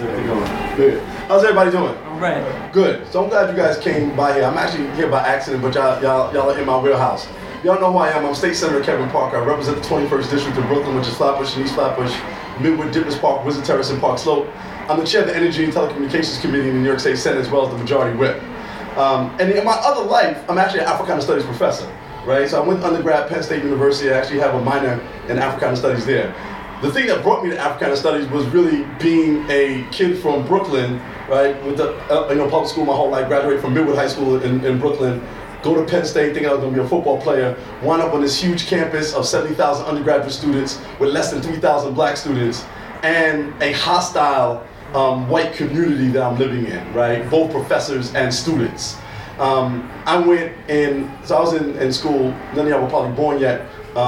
Good. How's everybody doing? All right. Good. So I'm glad you guys came by here. I'm actually here by accident, but y'all are in my wheelhouse. Y'all know who I am. I'm State Senator Kevin Parker. I represent the 21st District of Brooklyn, which is Flatbush and East Flatbush, Midwood, Dippers Park, Wizard Terrace, and Park Slope. I'm the chair of the Energy and Telecommunications Committee in the New York State Senate, as well as the Majority Whip. And in my other life, I'm actually an Africana Studies professor, right? So I went to undergrad at Penn State University. I actually have a minor in Africana Studies there. The thing that brought me to Africana Studies was really being a kid from Brooklyn, right? With the public school my whole life, graduated from Midwood High School in Brooklyn, go to Penn State thinking I was going to be a football player, wound up on this huge campus of 70,000 undergraduate students with less than 3,000 black students, and a hostile white community that I'm living in, right? Both professors and students. I was in school, none of y'all were probably born yet.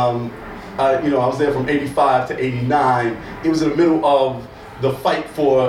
I was there from 85 to 89. It was in the middle of the fight for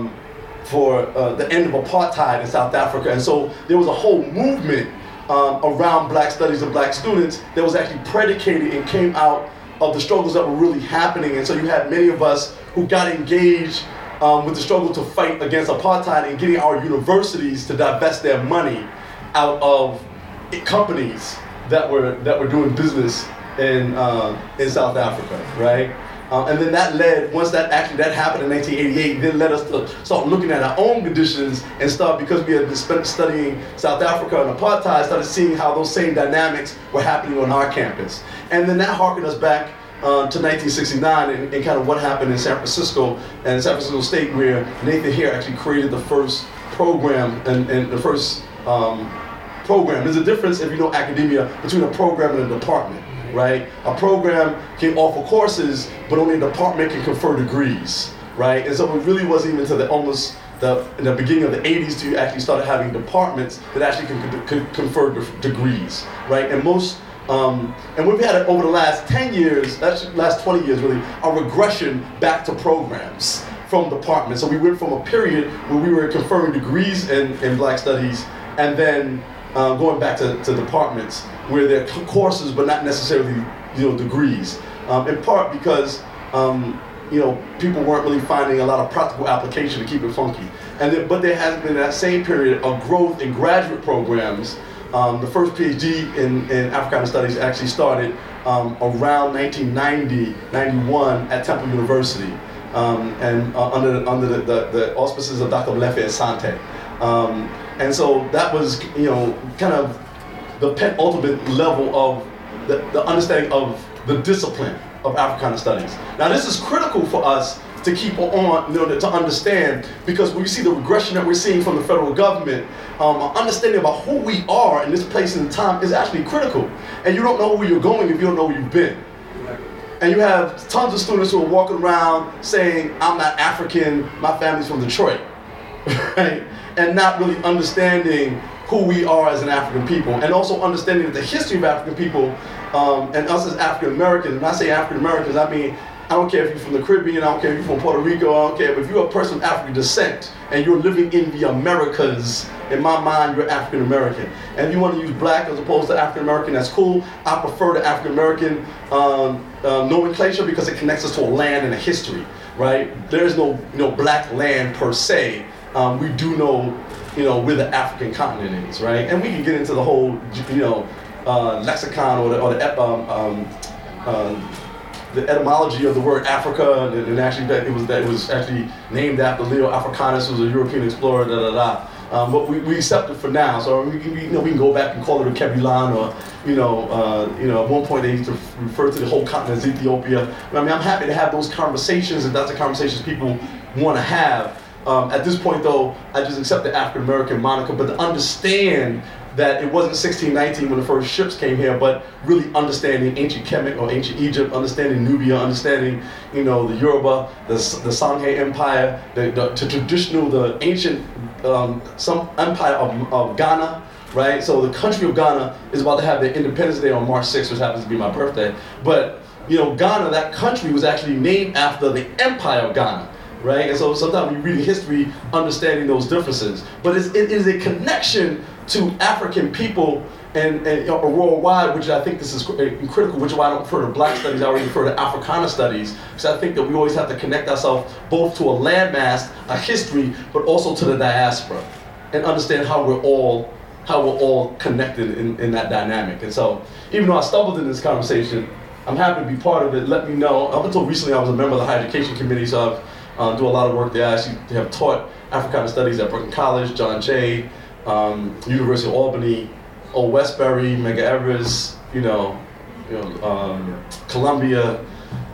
the end of apartheid in South Africa. And so there was a whole movement around black studies and black students that was actually predicated and came out of the struggles that were really happening. And so you had many of us who got engaged with the struggle to fight against apartheid and getting our universities to divest their money out of companies that were doing business in South Africa, right? And then that led, once that happened in 1988, then led us to start looking at our own conditions and start, because we had been studying South Africa and apartheid, started seeing how those same dynamics were happening on our campus. And then that harkened us back to 1969 and kind of what happened in San Francisco and San Francisco State, where Nathan here actually created the first program and the first program. There's a difference, if you know academia, between a program and a department. Right? A program can offer courses, but only a department can confer degrees, right? And so it really wasn't even until in the beginning of the 80s till you actually started having departments that actually could confer degrees, right? And and we've had it over the last 10 years, last 20 years really, a regression back to programs from departments. So we went from a period where we were conferring degrees in Black Studies, and then going back to departments where they're courses but not necessarily degrees, in part because people weren't really finding a lot of practical application to keep it funky. But there has been that same period of growth in graduate programs. The first PhD in Africana Studies actually started around 1990, 91 at Temple University, and under the auspices of Dr. Molefi Asante. And so that was, kind of the penultimate level of the understanding of the discipline of Africana Studies. Now, this is critical for us to keep on, to understand, because when you see the regression that we're seeing from the federal government, understanding about who we are in this place and time is actually critical. And you don't know where you're going if you don't know where you've been. And you have tons of students who are walking around saying, I'm not African, my family's from Detroit, right? And not really understanding who we are as an African people, and also understanding that the history of African people, and us as African Americans. When I say African Americans, I mean, I don't care if you're from the Caribbean, I don't care if you're from Puerto Rico, I don't care, but if you're a person of African descent and you're living in the Americas, in my mind, you're African American. And if you want to use black as opposed to African American, that's cool. I prefer the African American nomenclature because it connects us to a land and a history, right? There's no black land per se. We do know, where the African continent is, right? And we can get into the whole, lexicon or the etymology of the word Africa, and actually that it was actually named after Leo Africanus, who was a European explorer, but we accept it for now. So we can go back and call it a Kebulan, or at one point they used to refer to the whole continent as Ethiopia. I'm happy to have those conversations, and that's the conversations people want to have. At this point, though, I just accept the African American moniker, but to understand that it wasn't 1619 when the first ships came here, but really understanding ancient Kemet or ancient Egypt, understanding Nubia, understanding the Yoruba, the Sanghe Empire, the ancient some empire of Ghana, right? So the country of Ghana is about to have their Independence Day on March 6th, which happens to be my birthday. But Ghana, that country, was actually named after the Empire of Ghana. Right? And so sometimes we read history understanding those differences. But it is a connection to African people and worldwide, which I think this is critical, which is why I don't refer to Black studies, I already refer to Africana studies, because I think that we always have to connect ourselves both to a landmass, a history, but also to the diaspora, and understand how we're all connected in that dynamic. And so, even though I stumbled in this conversation, I'm happy to be part of it. Let me know. Up until recently, I was a member of the Higher Education Committee, so I do a lot of work there. I actually have taught Africana Studies at Brooklyn College, John Jay, University of Albany, Old Westbury, Medgar Evers, Columbia.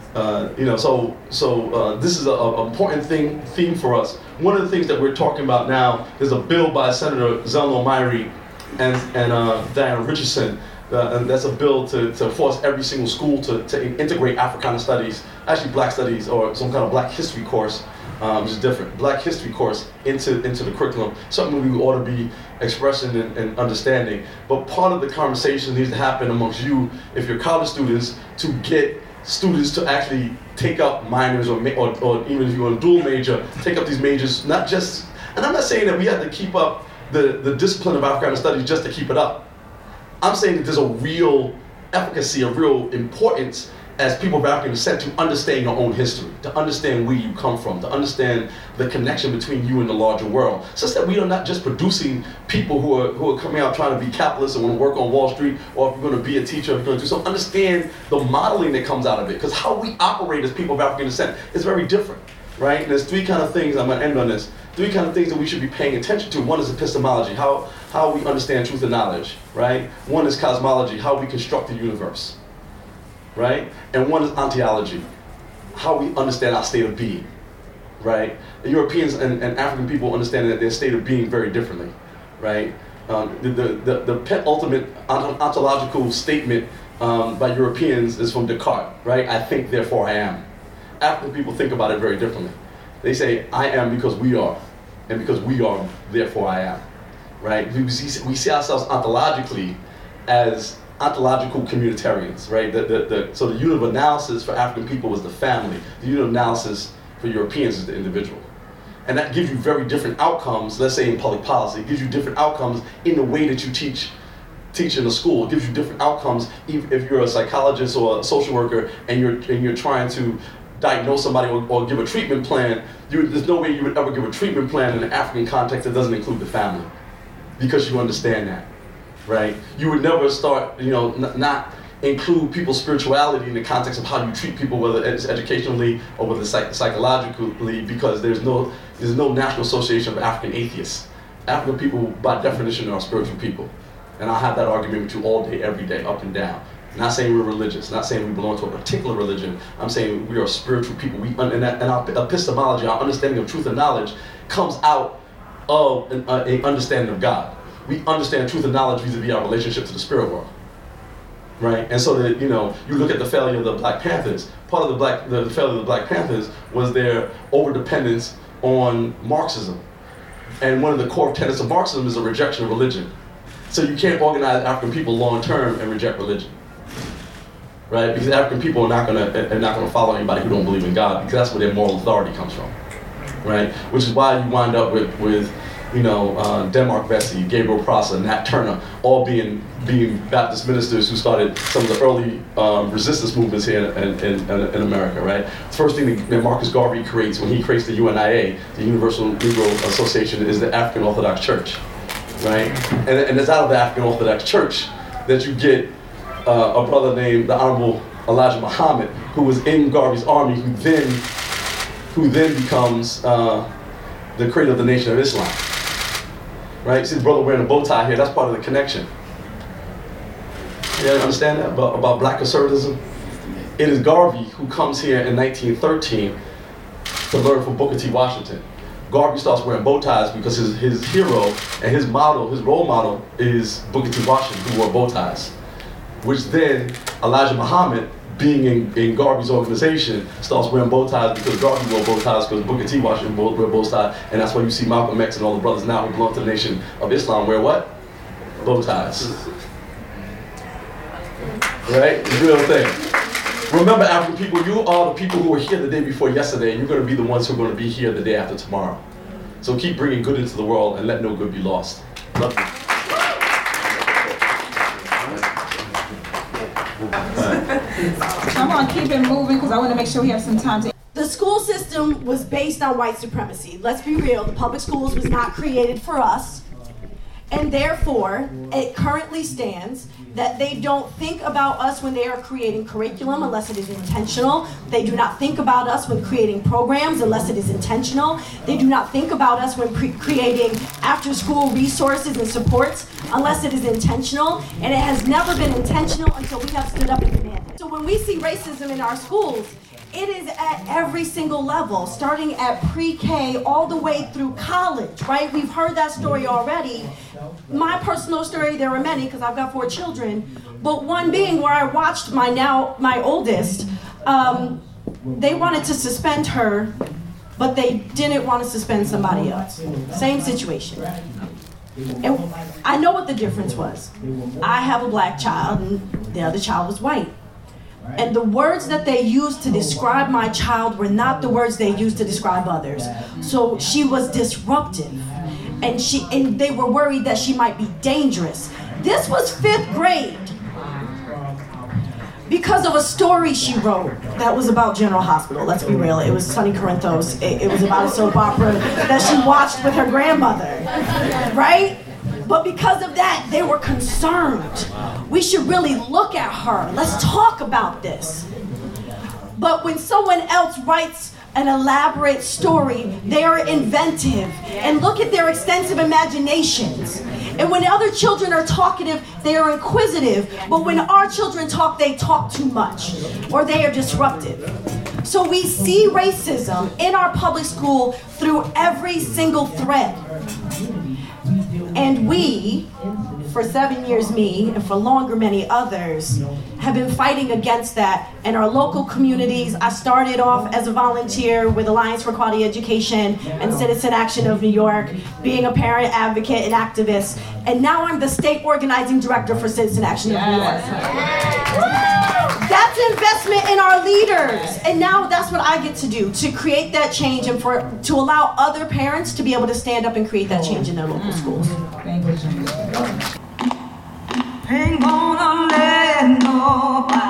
So this is an important theme for us. One of the things that we're talking about now is a bill by Senator Zelma Myrie and Diana Richardson. And that's a bill to force every single school to integrate Africana studies, actually Black studies or some kind of Black history course, which is different, Black history course into the curriculum, something we ought to be expressing and understanding. But part of the conversation needs to happen amongst you, if you're college students, to get students to actually take up minors or even if you're a dual major, take up these majors, not just, and I'm not saying that we have to keep up the discipline of Africana studies just to keep it up. I'm saying that there's a real efficacy, a real importance as people of African descent to understand your own history, to understand where you come from, to understand the connection between you and the larger world, such that we are not just producing people who are coming out trying to be capitalists and want to work on Wall Street, or if you're going to be a teacher, if you're going to do something, understand the modeling that comes out of it, because how we operate as people of African descent is very different, right? And there's three kind of things, I'm going to end on this, three kind of things that we should be paying attention to. One is epistemology, how we understand truth and knowledge, right? One is cosmology, how we construct the universe, right? And one is ontology, how we understand our state of being, right? The Europeans and African people understand that their state of being very differently, right? The penultimate ontological statement by Europeans is from Descartes, right? I think, therefore I am. African people think about it very differently. They say, I am because we are, and because we are, therefore I am, right? We see ourselves ontologically as ontological communitarians, right? So the unit of analysis for African people is the family. The unit of analysis for Europeans is the individual. And that gives you very different outcomes, let's say in public policy. It gives you different outcomes in the way that you teach in a school. It gives you different outcomes even if you're a psychologist or a social worker and you're trying to diagnose somebody or give a treatment plan. There's no way you would ever give a treatment plan in an African context that doesn't include the family, because you understand that, right? You would never start, not include people's spirituality in the context of how you treat people, whether it's educationally or whether it's psychologically, because there's no National Association of African Atheists. African people, by definition, are spiritual people. And I'll have that argument with you all day, every day, up and down. Not saying we're religious, not saying we belong to a particular religion. I'm saying we are spiritual people. And our epistemology, our understanding of truth and knowledge, comes out of an understanding of God. We understand truth and knowledge vis-a-vis our relationship to the spirit world, right? And so that, you look at the failure of the Black Panthers. Part of the failure of the Black Panthers was their overdependence on Marxism. And one of the core tenets of Marxism is a rejection of religion. So you can't organize African people long term and reject religion, right? Because African people are not gonna follow anybody who don't believe in God, because that's where their moral authority comes from, right? Which is why you wind up with Denmark Vesey, Gabriel Prosser, Nat Turner, all being Baptist ministers who started some of the early resistance movements here in America, right? The first thing that Marcus Garvey creates when he creates the UNIA, the Universal Negro Association, is the African Orthodox Church, right? And it's out of the African Orthodox Church that you get a brother named the Honorable Elijah Muhammad, who was in Garvey's army, who then becomes the creator of the Nation of Islam. Right? See the brother wearing a bow tie here, that's part of the connection. You understand that about Black conservatism? It is Garvey who comes here in 1913 to learn from Booker T. Washington. Garvey starts wearing bow ties because his hero and his role model is Booker T. Washington, who wore bow ties. Which then Elijah Muhammad, being in Garvey's organization, starts wearing bow ties because Garvey wore bow ties because Booker T. Washington wore bow ties, and that's why you see Malcolm X and all the brothers now who belong to the Nation of Islam wear what? Bow ties. Right? It's a real thing. Remember, African people, you are the people who were here the day before yesterday, and you're going to be the ones who are going to be here the day after tomorrow. So keep bringing good into the world and let no good be lost. Love you. Come on, keep it moving because I want to make sure we have some time to. The school system was based on white supremacy. Let's be real, the public schools was not created for us. And therefore, it currently stands that they don't think about us when they are creating curriculum unless it is intentional. They do not think about us when creating programs unless it is intentional. They do not think about us when creating after-school resources and supports unless it is intentional. And it has never been intentional until we have stood up and demanded. So when we see racism in our schools, it is at every single level, starting at pre-K all the way through college, right? We've heard that story already. My personal story, there are many because I've got 4 children, but one being where I watched my oldest, they wanted to suspend her, but they didn't want to suspend somebody else. Same situation. And I know what the difference was. I have a black child and the other child was white. And the words that they used to describe my child were not the words they used to describe others. So she was disruptive. And they were worried that she might be dangerous. This was 5th grade. Because of a story she wrote that was about General Hospital. Let's be real, it was Sonny Corinthos. It was about a soap opera that she watched with her grandmother, right? But because of that, they were concerned. We should really look at her. Let's talk about this. But when someone else writes an elaborate story, they are inventive and look at their extensive imaginations. And when other children are talkative, they are inquisitive. But when our children talk, they talk too much or they are disruptive. So we see racism in our public school through every single thread. And we, for 7 years me, and for longer many others, have been fighting against that in our local communities. I started off as a volunteer with Alliance for Quality Education and Citizen Action of New York, being a parent advocate and activist, and now I'm the state organizing director for Citizen Action of New York. That's investment in our leaders, and now that's what I get to do, to create that change and to allow other parents to be able to stand up and create that change in their local schools. Thank you. Ain't gonna let nobody